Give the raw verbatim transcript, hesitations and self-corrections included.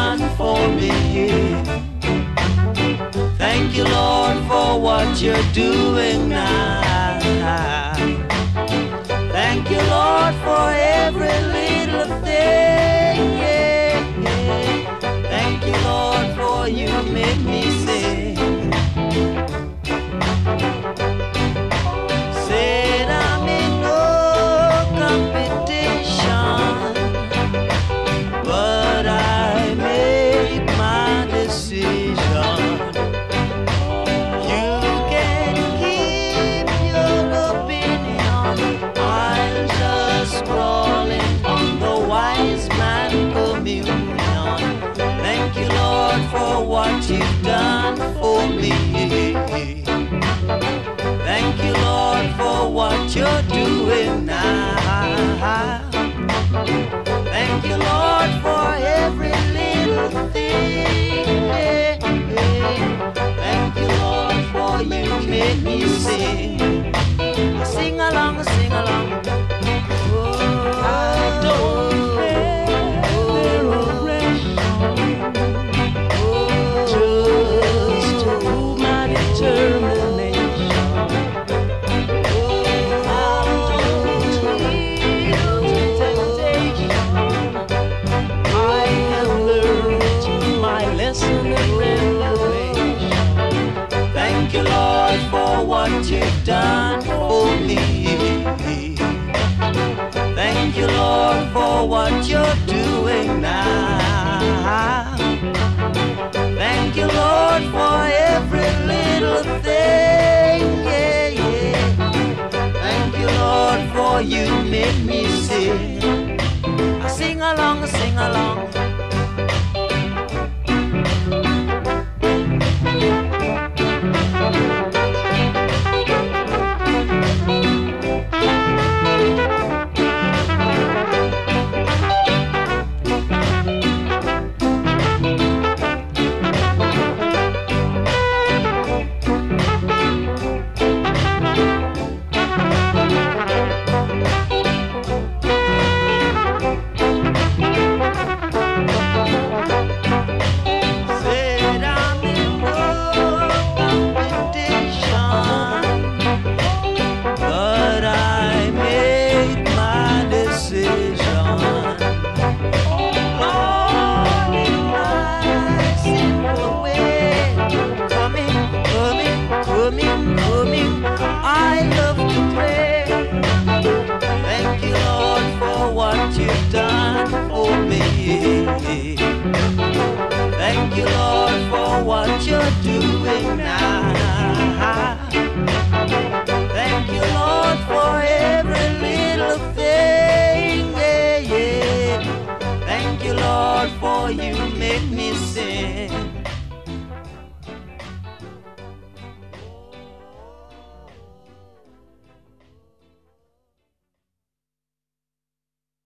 done for me. Thank you, Lord, for what you're doing now. Thank you, Lord, for every little thing. Yeah, yeah. Thank you, Lord, for you make me sing. Said I'm in no competition, but I make my decision. You can keep your opinion. I'll just scroll in on the wise man communion. Thank you, Lord, for what you've done for me. Thank you, Lord, for what you're doing now. Thank you, Lord, for every little thing. Yeah, yeah. Thank you, Lord, for you make me sing. Sing along, sing along. Oh, I don't care oh, oh, just to prove my determination. Thank you, Lord, for what you've done for me. Thank you, Lord, for what you're doing now. Thank you, Lord, for every little thing. Yeah, yeah. Thank you, Lord, for you make me sing. I sing along, sing along. Coming, coming, I love to pray. Thank you, Lord, for what you've done for me. Thank you, Lord, for what you're doing now. Thank you, Lord, for every little thing. Yeah, yeah. Thank you, Lord, for you make me sing.